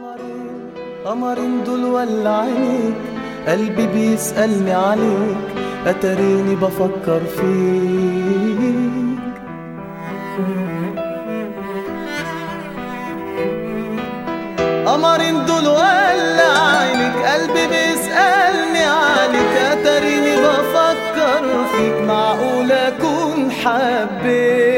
قمرين دول ولا عينيك، قلبي بيسألني عليك، أتريني بفكر فيك. قمرين دول ولا عينيك، قلبي بيسألني عليك، أتريني بفكر فيك. معقول أكون حبيت